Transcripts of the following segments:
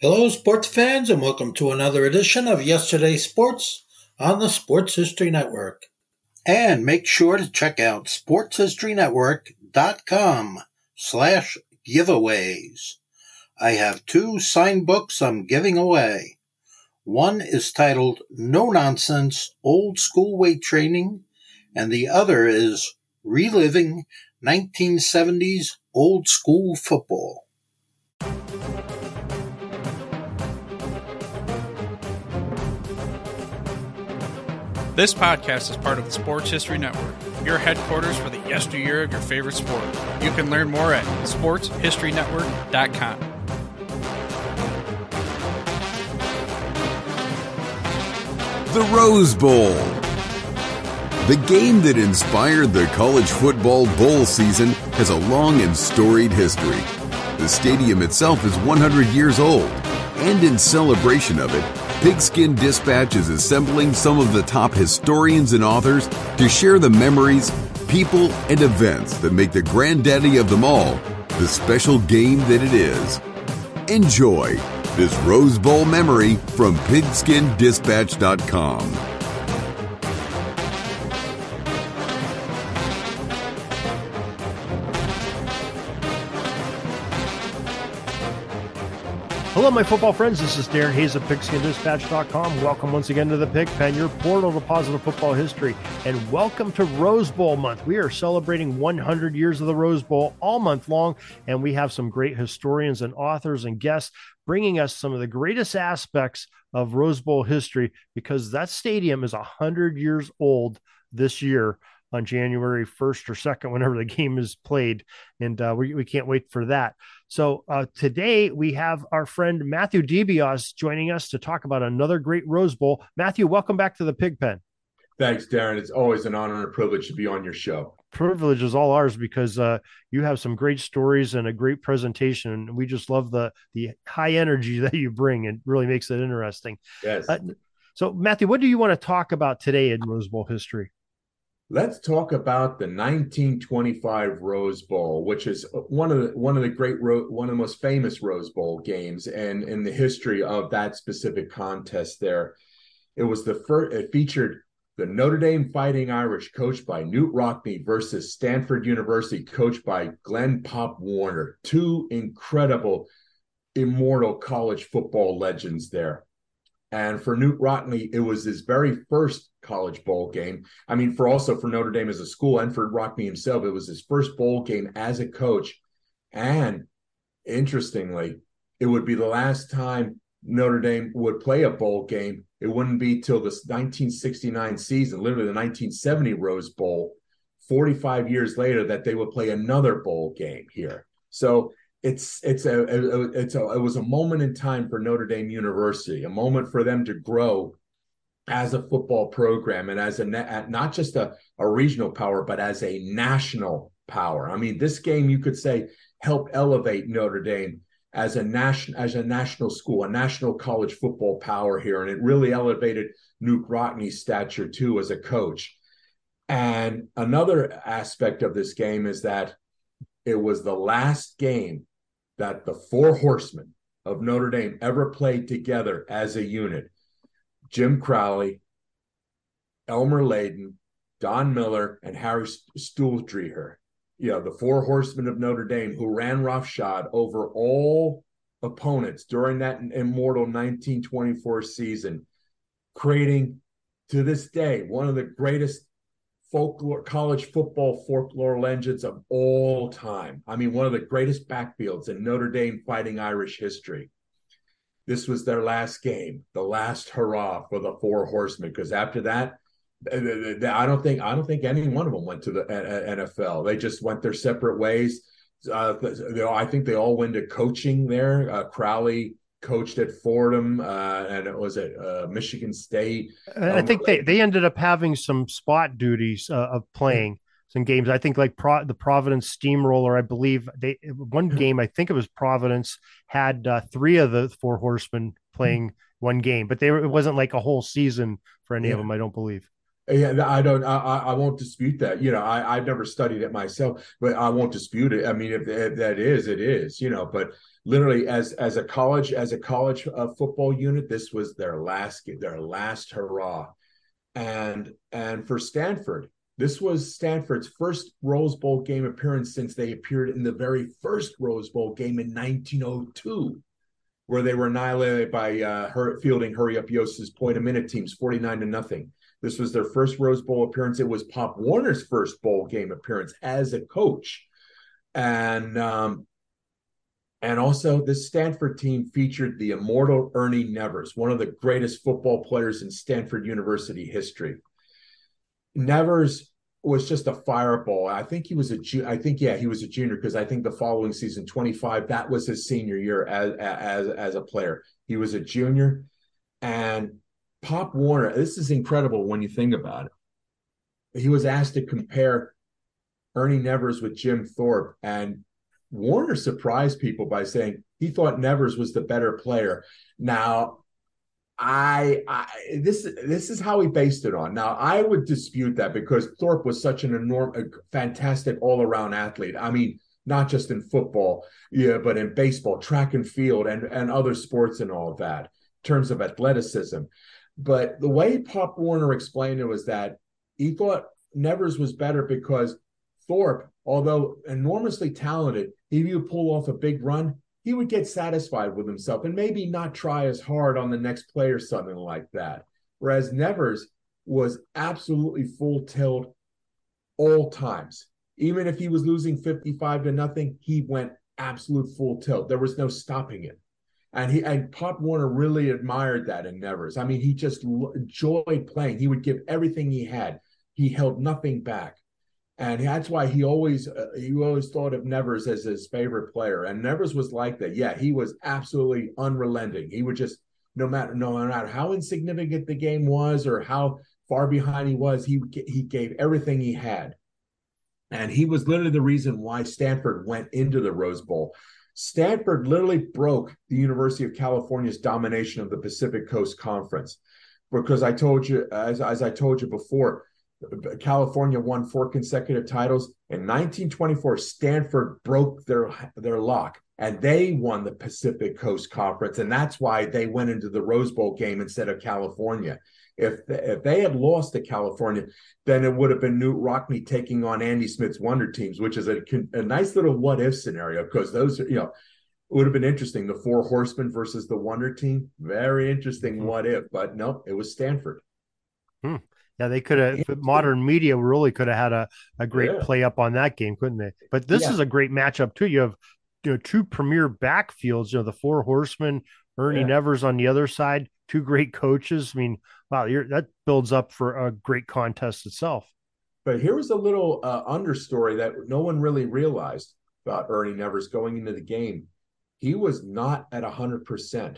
Hello, sports fans, and welcome to another edition of Yesterday's Sports on the Sports History Network. And make sure to check out sportshistorynetwork.com/giveaways. I have two signed books I'm giving away. One is titled No Nonsense Old School Weight Training, and the other is Reliving 1970s Old School Football. This podcast is part of the Sports History Network, your headquarters for the yesteryear of your favorite sport. You can learn more at sportshistorynetwork.com. The Rose Bowl. The game that inspired the college football bowl season has a long and storied history. The stadium itself is 100 years old, and in celebration of it, Pigskin Dispatch is assembling some of the top historians and authors to share the memories, people, and events that make the granddaddy of them all the special game that it is. Enjoy this Rose Bowl memory from pigskindispatch.com. Hello, my football friends. This is Darren Hayes of PigskinDispatch.com. Welcome once again to the Pig Pen, your portal to positive football history. And welcome to Rose Bowl month. We are celebrating 100 years of the Rose Bowl all month long, and we have some great historians and authors and guests bringing us some of the greatest aspects of Rose Bowl history, because that stadium is 100 years old this year on January 1st or 2nd, whenever the game is played. And we can't wait for that. So today we have our friend Matthew DeBiase joining us to talk about another great Rose Bowl. Matthew, welcome back to the Pig Pen. Thanks, Darren. It's always an honor and a privilege to be on your show. Privilege is all ours, because you have some great stories and a great presentation. And we just love the high energy that you bring. It really makes it interesting. Yes. So Matthew, what do you want to talk about today in Rose Bowl history? Let's talk about the 1925 Rose Bowl, which is one of the most famous Rose Bowl games, and in the history of that specific contest. There, it was the first. It featured the Notre Dame Fighting Irish, coached by Knute Rockne, versus Stanford University, coached by Glenn Pop Warner. Two incredible, immortal college football legends there. And for Knute Rockne, it was his very first college bowl game. I mean, for Notre Dame as a school, and for Rockne himself, it was his first bowl game as a coach. And interestingly, it would be the last time Notre Dame would play a bowl game. It wouldn't be till the 1969 season, literally the 1970 Rose Bowl, 45 years later, that they would play another bowl game here. So it was a moment in time for Notre Dame University, a moment for them to grow as a football program, and as not just a regional power, but as a national power. I mean, this game, you could say, helped elevate Notre Dame as a national school, a national college football power here, and it really elevated Knute Rockne's stature too as a coach. And another aspect of this game is that it was the last game that the four horsemen of Notre Dame ever played together as a unit. Jim Crowley, Elmer Layden, Don Miller, and Harry Stueldreher. The four horsemen of Notre Dame, who ran roughshod over all opponents during that immortal 1924 season, creating, to this day, one of the greatest college football folklore legends of all time. I mean, one of the greatest backfields in Notre Dame Fighting Irish history. This was their last game, the last hurrah for the four horsemen, because after that, I don't think any one of them went to the NFL. They just went their separate ways. I think they all went to coaching there. Crowley coached at Fordham, and it was at Michigan State. I think they ended up having some spot duties of playing some games. I think like the Providence Steamroller, I believe one game, I think it was Providence, had three of the four horsemen playing one game, but it wasn't like a whole season for any of them, I don't believe. Yeah, I won't dispute that. I've never studied it myself, but I won't dispute it. I mean, if that is, it is, but literally as a college football unit, this was their last hurrah. And for Stanford, this was Stanford's first Rose Bowl game appearance since they appeared in the very first Rose Bowl game in 1902, where they were annihilated by fielding Hurry Up Yosta's point-a-minute teams 49-0. This was their first Rose Bowl appearance. It was Pop Warner's first bowl game appearance as a coach. And also this Stanford team featured the immortal Ernie Nevers, one of the greatest football players in Stanford University history. Nevers was just a fireball. I think he was a junior, because I think the following season, 25, that was his senior year as a player. He was a junior. And Pop Warner, this is incredible when you think about it. He was asked to compare Ernie Nevers with Jim Thorpe, and Warner surprised people by saying he thought Nevers was the better player. Now, this is how he based it on. Now, I would dispute that, because Thorpe was such a fantastic all-around athlete. I mean, not just in football, but in baseball, track and field, and other sports and all of that, in terms of athleticism. But the way Pop Warner explained it was that he thought Nevers was better because Thorpe, although enormously talented, if you pull off a big run, he would get satisfied with himself and maybe not try as hard on the next play or something like that. Whereas Nevers was absolutely full tilt all times. Even if he was losing 55-0, he went absolute full tilt. There was no stopping it. And Pop Warner really admired that in Nevers. I mean, he just enjoyed playing. He would give everything he had. He held nothing back. And that's why he always thought of Nevers as his favorite player. And Nevers was like that. Yeah, he was absolutely unrelenting. He would just, no matter how insignificant the game was or how far behind he was, he gave everything he had. And he was literally the reason why Stanford went into the Rose Bowl. Stanford literally broke the University of California's domination of the Pacific Coast Conference. Because I told you, as I told you before, California won 4 consecutive titles. In 1924, Stanford broke their lock, and they won the Pacific Coast Conference, and that's why they went into the Rose Bowl game instead of California. If they had lost to California, then it would have been Knute Rockne taking on Andy Smith's Wonder Teams, which is a nice little what-if scenario, because those are, it would have been interesting. The Four Horsemen versus the Wonder Team, very interesting what if, but no, it was Stanford. Yeah, they could have. Modern media really could have had a great play up on that game, couldn't they? But this is a great matchup too. You have 2 premier backfields. The Four Horsemen, Ernie Nevers on the other side, 2 great coaches. I mean, wow, that builds up for a great contest itself. But here was a little understory that no one really realized about Ernie Nevers going into the game. He was not at 100%.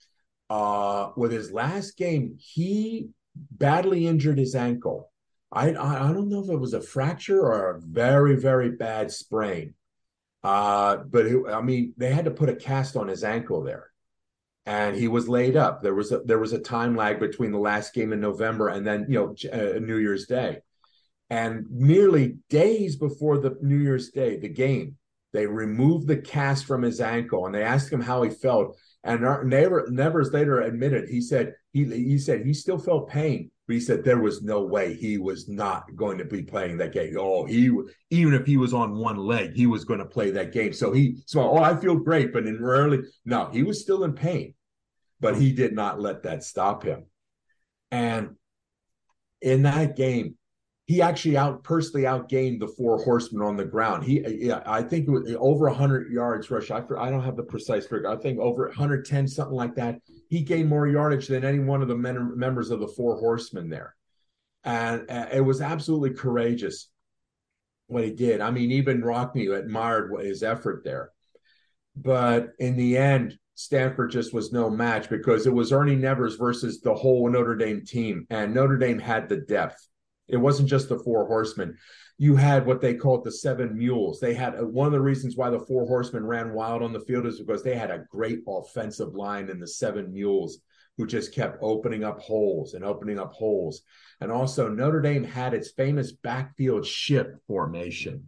With his last game, he badly injured his ankle. I don't know if it was a fracture or a very, very bad sprain. But they had to put a cast on his ankle there, and he was laid up. There was a time lag between the last game in November and then New Year's Day, and merely days before the New Year's Day, the game, they removed the cast from his ankle, and they asked him how he felt. And Nevers later admitted, he said he still felt pain, but he said there was no way he was not going to be playing that game. Even if he was on one leg, he was going to play that game. So I feel great, but he was still in pain, but he did not let that stop him. And in that game, he actually personally outgained the Four Horsemen on the ground. I think it was over 100 yards rush. I don't have the precise figure. I think over 110, something like that. He gained more yardage than any one of the members of the Four Horsemen there. And it was absolutely courageous what he did. I mean, even Rockne admired his effort there. But in the end, Stanford just was no match, because it was Ernie Nevers versus the whole Notre Dame team. And Notre Dame had the depth. It wasn't just the Four Horsemen. You had what they called the Seven Mules. They had one of the reasons why the Four Horsemen ran wild on the field is because they had a great offensive line in the Seven Mules, who just kept opening up holes and opening up holes. And also Notre Dame had its famous backfield ship formation.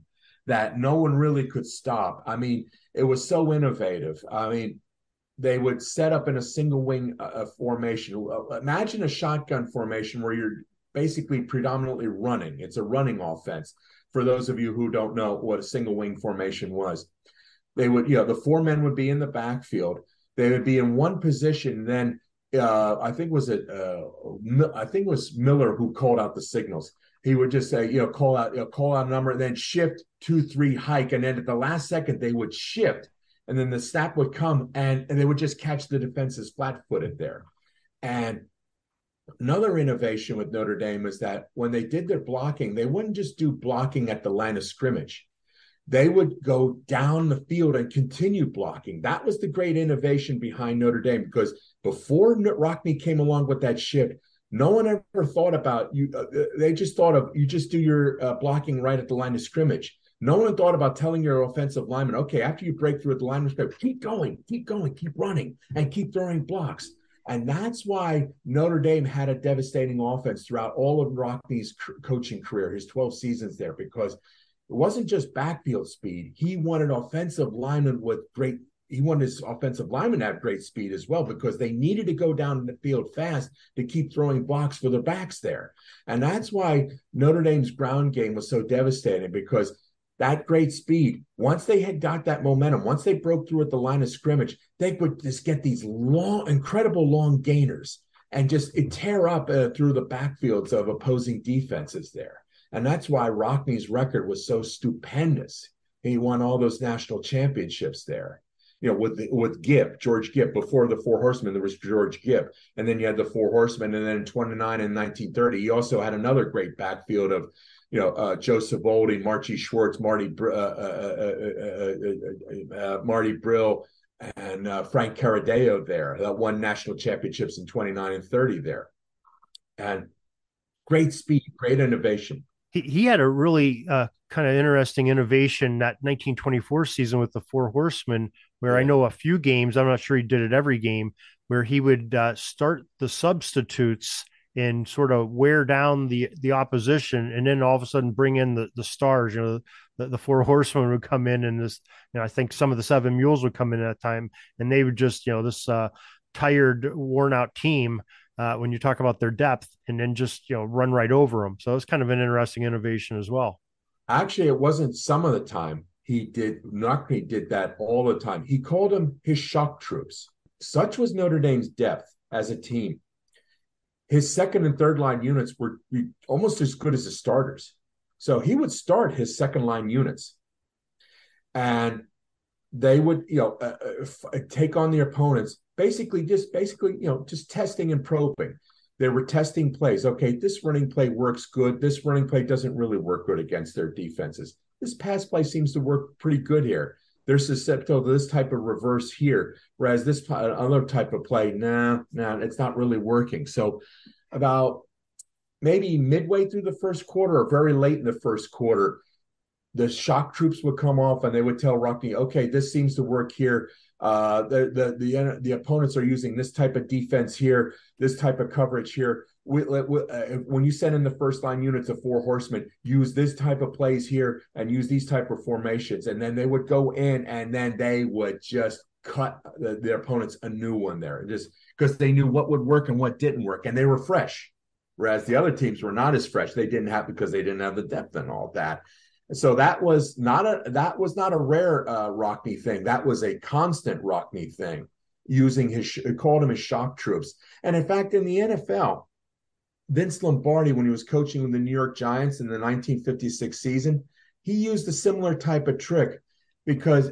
that no one really could stop. I mean, it was so innovative. I mean, they would set up in a single wing formation. Imagine a shotgun formation where you're basically predominantly running. It's a running offense. For those of you who don't know what a single wing formation was, they would, the 4 men would be in the backfield. They would be in one position. Then I think it was Miller who called out the signals. He would just say, call out a number, and then shift 2-3 hike, and then at the last second they would shift, and then the snap would come, and they would just catch the defenses flat-footed there. And another innovation with Notre Dame is that when they did their blocking, they wouldn't just do blocking at the line of scrimmage. They would go down the field and continue blocking. That was the great innovation behind Notre Dame, because before Rockne came along with that shift, no one ever thought about you. They just thought of you just do your blocking right at the line of scrimmage. No one thought about telling your offensive lineman, okay, after you break through at the line of scrimmage, keep going, keep running, and keep throwing blocks. And that's why Notre Dame had a devastating offense throughout all of Rockne's coaching career, his 12 seasons there, because it wasn't just backfield speed. He wanted offensive linemen he wanted his offensive linemen to have great speed as well, because they needed to go down the field fast to keep throwing blocks for their backs there. And that's why Notre Dame's ground game was so devastating, because that great speed, once they had got that momentum, once they broke through at the line of scrimmage, they would just get these incredible long gainers and just tear up through the backfields of opposing defenses there. And that's why Rockne's record was so stupendous. He won all those national championships there. With Gipp, George Gipp. Before the Four Horsemen, there was George Gipp. And then you had the Four Horsemen. And then in 29 and 1930, he also had another great backfield of, Joe Savoldi, Marty Schwartz, Marty Brill, and Frank Caradeo there, that won national championships in 29 and 30 there. And great speed, great innovation. He had a really kind of interesting innovation that 1924 season with the Four Horsemen, where I know a few games, I'm not sure he did it every game, where he would start the substitutes and sort of wear down the opposition, and then all of a sudden bring in the stars. The Four Horsemen would come in, and this, I think some of the Seven Mules would come in at that time, and they would just, this tired, worn out team, when you talk about their depth, and then just, run right over them. So it's kind of an interesting innovation as well. Actually, it wasn't some of the time. Rockne did that all the time. He called them his shock troops. Such was Notre Dame's depth as a team. His second and third line units were almost as good as the starters. So he would start his second line units, and they would, take on the opponents, basically just testing and probing. They were testing plays. Okay, this running play works good. This running play doesn't really work good against their defenses. This pass play seems to work pretty good here. They're susceptible to this type of reverse here, whereas this other type of play, it's not really working. So about maybe midway through the first quarter or very late in the first quarter, the shock troops would come off, and they would tell Rockne, okay, this seems to work here. The opponents are using this type of defense here, this type of coverage here. When you send in the first line units of Four Horsemen, use this type of plays here and use these type of formations. And then they would go in, and then they would just cut their opponents a new one there, just because they knew what would work and what didn't work, and they were fresh. Whereas the other teams were not as fresh. They didn't have, because they didn't have the depth and all that. So that was not a rare Rockne thing. That was a constant Rockne thing, called him his shock troops. And in fact, in the NFL, Vince Lombardi, when he was coaching with the New York Giants in the 1956 season, he used a similar type of trick, because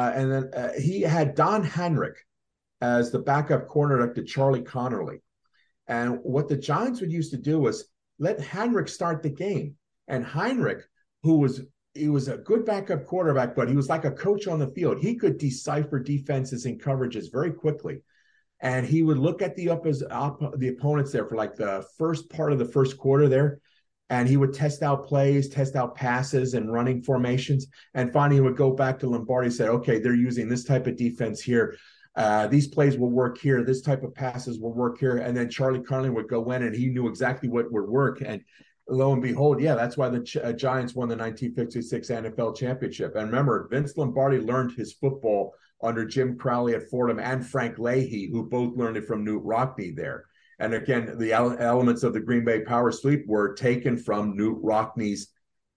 he had Don Henrich as the backup cornerback to Charlie Connerly. And what the Giants would used to do was let Henrich start the game. And Henrich, he was a good backup quarterback, but he was like a coach on the field. He could decipher defenses and coverages very quickly. And he would look at the opponents there for like the first part of the first quarter there, and he would test out plays, test out passes and running formations. And finally, he would go back to Lombardi and say, okay, they're using this type of defense here. These plays will work here. This type of passes will work here. And then Charlie Connerly would go in, and he knew exactly what would work. lo and behold, yeah, that's why the Giants won the 1956 NFL championship. And remember, Vince Lombardi learned his football under Jim Crowley at Fordham and Frank Leahy, who both learned it from Knute Rockne there. And again, the elements of the Green Bay power sweep were taken from Knute Rockne's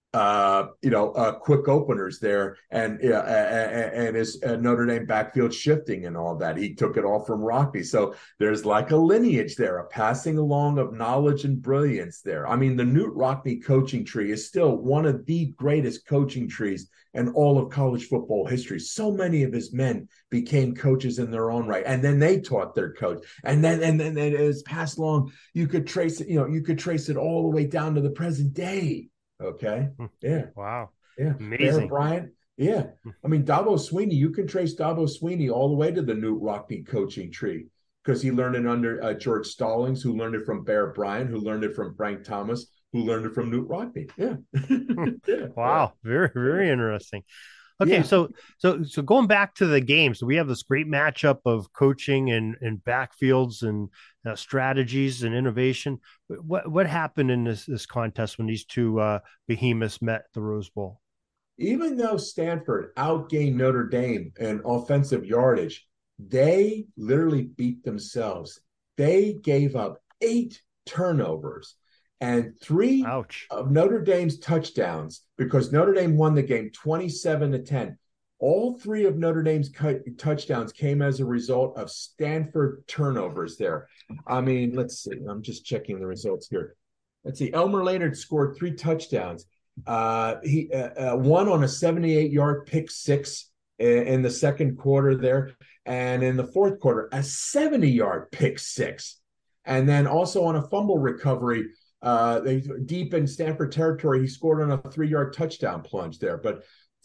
quick openers there, and his Notre Dame backfield shifting and all that. He took it all from Rockne. So there's like a lineage there, a passing along of knowledge and brilliance there. I mean, the Knute Rockne coaching tree is still one of the greatest coaching trees in all of college football history. So many of his men became coaches in their own right, and then they taught their coach, and then it was passed along. You could trace it, you could trace it all the way down to the present day. Okay. Yeah. Wow. Yeah. Amazing. Bear Bryant. Yeah. I mean, Dabo Swinney, you can trace Dabo Swinney all the way to the Knute Rockne coaching tree because he learned it under George Stallings, who learned it from Bear Bryant, who learned it from Frank Thomas, who learned it from Knute Rockne. Yeah. Yeah. Wow. Very, very interesting. Okay, Yeah. so going back to the game, so we have this great matchup of coaching and backfields and strategies and innovation. What happened in this contest when these two behemoths met at the Rose Bowl? Even though Stanford outgained Notre Dame in offensive yardage, they literally beat themselves. They gave up 8 turnovers and 3 Ouch. of Notre Dame's touchdowns, because Notre Dame won the game 27-10. All 3 of Notre Dame's touchdowns came as a result of Stanford turnovers there. I mean, let's see. I'm just checking the results here. Let's see. Elmer Leonard scored 3 touchdowns. He won on a 78-yard pick six in the second quarter there. And in the fourth quarter, a 70-yard pick six. And then also on a fumble recovery, they deep in Stanford territory, he scored on a 3-yard touchdown plunge there. But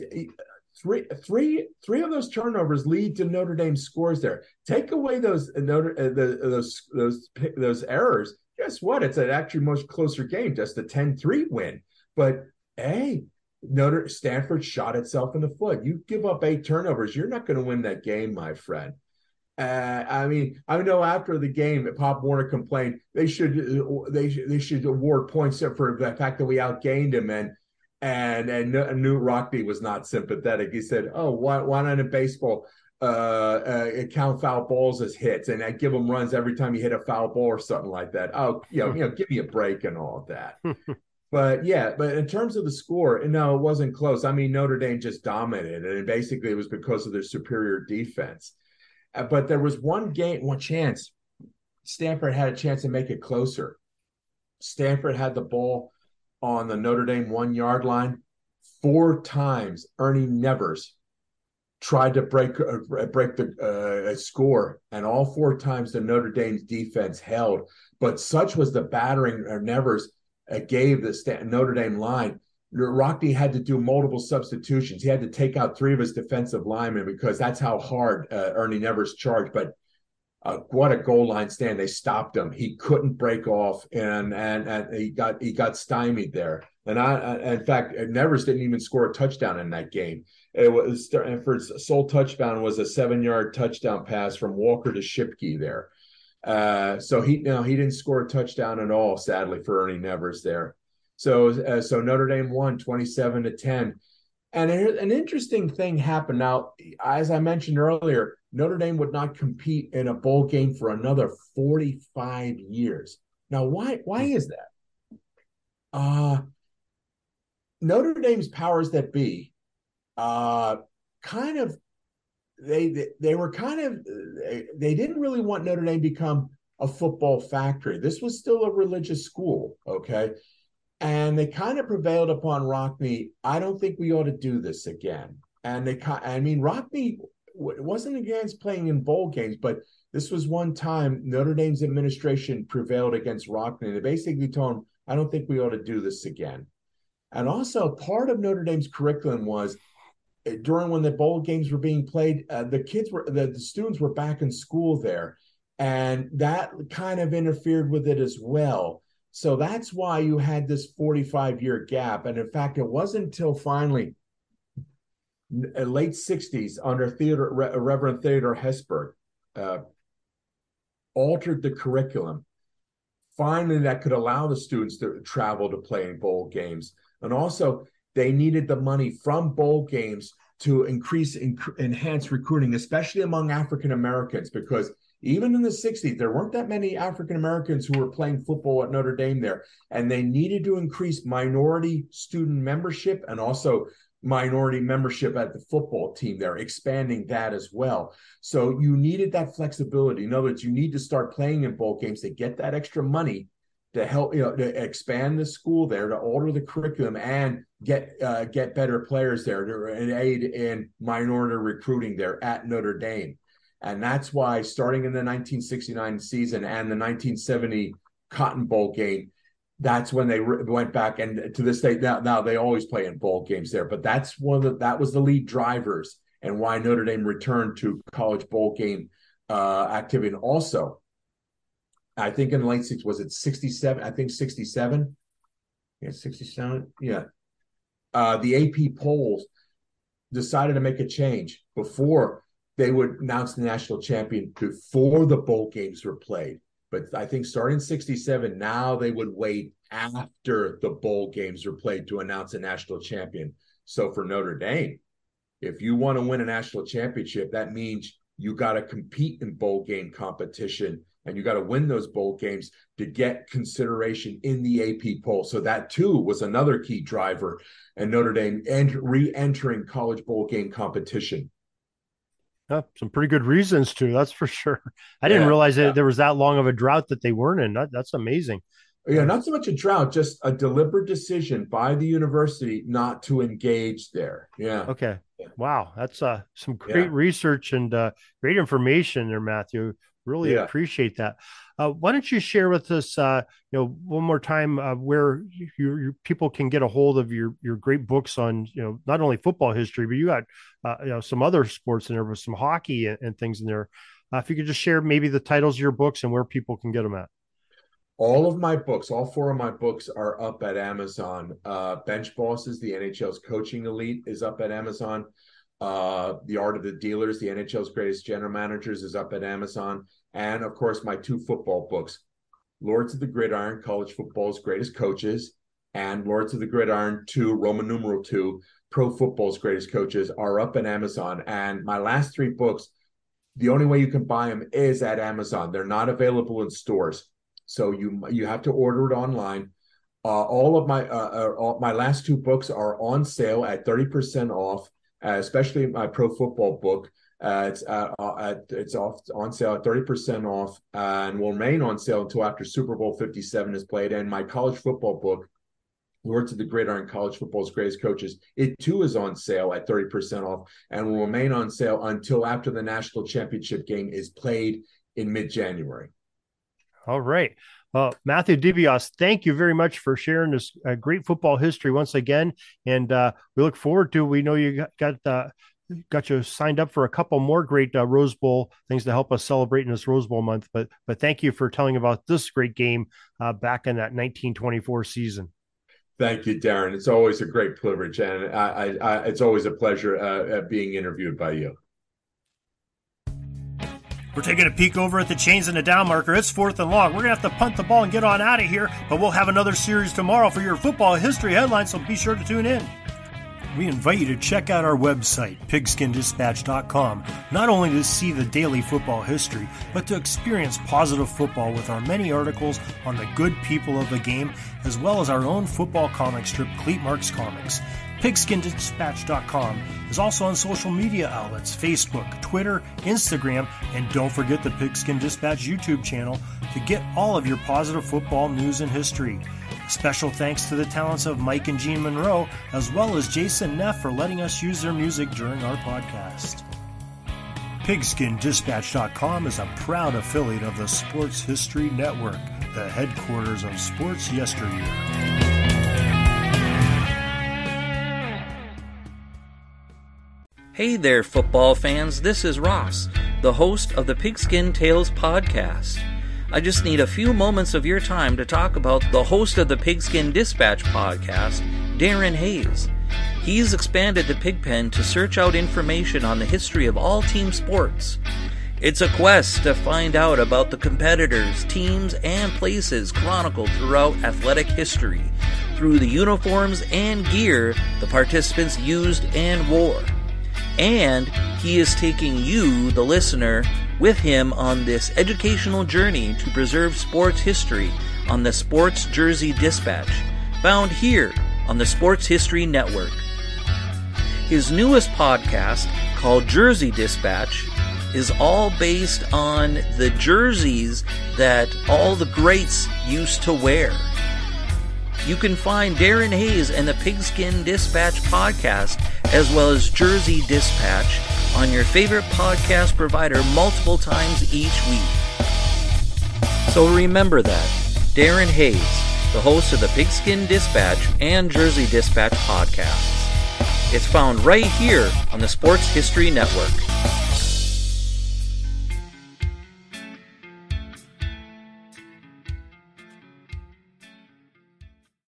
three of those turnovers lead to Notre Dame scores there. Take away those errors. Guess what? It's an actually much closer game, just a 10-3 win. But hey, Stanford shot itself in the foot. You give up 8 turnovers, you're not going to win that game, my friend. I mean, I know after the game, Pop Warner complained they should award points for the fact that we outgained him, and Knute Rockne was not sympathetic. He said, "Oh, why not in baseball count foul balls as hits and I give them runs every time you hit a foul ball or something like that? Oh, give me a break and all of that." But in terms of the score, no, it wasn't close. I mean, Notre Dame just dominated, and basically it was because of their superior defense. But there was one chance. Stanford had a chance to make it closer. Stanford had the ball on the Notre Dame 1-yard line 4 times. Ernie Nevers tried to break the score, and all 4 times the Notre Dame's defense held. But such was the battering Nevers gave the Notre Dame line. Rockne had to do multiple substitutions. He had to take out 3 of his defensive linemen because that's how hard Ernie Nevers charged. But what a goal line stand! They stopped him. He couldn't break off, and he got stymied there. And in fact, Nevers didn't even score a touchdown in that game. It was Stanford's sole touchdown was a 7-yard touchdown pass from Walker to Shipke there. So he didn't score a touchdown at all, sadly, for Ernie Nevers there. So Notre Dame won 27-10. And an interesting thing happened. Now, as I mentioned earlier, Notre Dame would not compete in a bowl game for another 45 years. Now, why is that? Notre Dame's powers that be they didn't really want Notre Dame to become a football factory. This was still a religious school, okay? And they kind of prevailed upon Rockne. I don't think we ought to do this again. And Rockne wasn't against playing in bowl games, but this was one time Notre Dame's administration prevailed against Rockne. They basically told him, I don't think we ought to do this again. And also part of Notre Dame's curriculum was during when the bowl games were being played, the students were back in school there. And that kind of interfered with it as well. So that's why you had this 45-year gap. And in fact, it wasn't until finally late 60s under Reverend Theodore Hesburgh altered the curriculum. finally that could allow the students to travel to play in bowl games. And also, they needed the money from bowl games to enhance recruiting, especially among African Americans, because even in the 60s, there weren't that many African Americans who were playing football at Notre Dame there. And they needed to increase minority student membership and also minority membership at the football team there, expanding that as well. So you needed that flexibility. In other words, you need to start playing in bowl games to get that extra money to help, to expand the school there, to alter the curriculum and get better players there and aid in minority recruiting there at Notre Dame. And that's why starting in the 1969 season and the 1970 Cotton Bowl game, that's when they went back, and to this day now they always play in bowl games there. But that was the lead drivers and why Notre Dame returned to college bowl game activity. And also, I think in the late 60s, was it 67? I think 67. Yeah, 67. Yeah. The AP polls decided to make a change before they would announce the national champion before the bowl games were played. But I think starting in 67, now they would wait after the bowl games were played to announce a national champion. So for Notre Dame, if you want to win a national championship, that means you got to compete in bowl game competition and you got to win those bowl games to get consideration in the AP poll. So that too was another key driver in Notre Dame re-entering college bowl game competition. Some pretty good reasons too, that's for sure. I didn't realize that there was that long of a drought that they weren't in. That's amazing. Yeah, not so much a drought, just a deliberate decision by the university not to engage there. Yeah. Okay. Wow, that's some great research and great information there, Matthew. Really appreciate that. Why don't you share with us, one more time where your people can get a hold of your great books on, not only football history, but you got, some other sports in there with some hockey and things in there. If you could just share maybe the titles of your books and where people can get them at. All of my books, all 4 of my books are up at Amazon. Bench Bosses, the NHL's coaching elite, is up at Amazon. The Art of the Dealers, the NHL's greatest general managers, is up at Amazon. And of course, my 2 football books, Lords of the Gridiron, College Football's Greatest Coaches, and Lords of the Gridiron 2, Roman numeral 2, Pro Football's Greatest Coaches, are up at Amazon. And my last 3 books, the only way you can buy them is at Amazon. They're not available in stores. So you have to order it online. All of my last 2 books are on sale at 30% off, especially my Pro Football book. It's on sale at 30% off and will remain on sale until after Super Bowl 57 is played. And my college football book, Lords of the Gridiron, College Football's Greatest Coaches, it too is on sale at 30% off and will remain on sale until after the national championship game is played in mid-January. All right. Matthew DeBiase, thank you very much for sharing this great football history once again. And we look forward to, we know you got you signed up for a couple more great Rose Bowl things to help us celebrate in this Rose Bowl month. But thank you for telling about this great game back in that 1924 season. Thank you, Darren. It's always a great privilege. And it's always a pleasure being interviewed by you. We're taking a peek over at the chains and the down marker. It's 4th and long. We're going to have to punt the ball and get on out of here, but we'll have another series tomorrow for your football history headlines, so be sure to tune in. We invite you to check out our website, pigskinddispatch.com, not only to see the daily football history, but to experience positive football with our many articles on the good people of the game, as well as our own football comic strip, Cleat Marks Comics. Pigskinddispatch.com is also on social media outlets, Facebook, Twitter, Instagram, and don't forget the Pigskin Dispatch YouTube channel to get all of your positive football news and history. Special thanks to the talents of Mike and Gene Monroe, as well as Jason Neff for letting us use their music during our podcast. Pigskinddispatch.com is a proud affiliate of the Sports History Network, the headquarters of sports yesteryear. Hey there, football fans. This is Ross, the host of the Pigskin Tales podcast. I just need a few moments of your time to talk about the host of the Pigskin Dispatch podcast, Darren Hayes. He's expanded the Pigpen to search out information on the history of all team sports. It's a quest to find out about the competitors, teams, and places chronicled throughout athletic history through the uniforms and gear the participants used and wore. And he is taking you, the listener, with him on this educational journey to preserve sports history on the Sports Jersey Dispatch, found here on the Sports History Network. His newest podcast, called Jersey Dispatch, is all based on the jerseys that all the greats used to wear. You can find Darren Hayes and the Pigskin Dispatch podcast, as well as Jersey Dispatch, on your favorite podcast provider multiple times each week. So remember that, Darren Hayes, the host of the Pigskin Dispatch and Jersey Dispatch podcasts. It's found right here on the Sports History Network.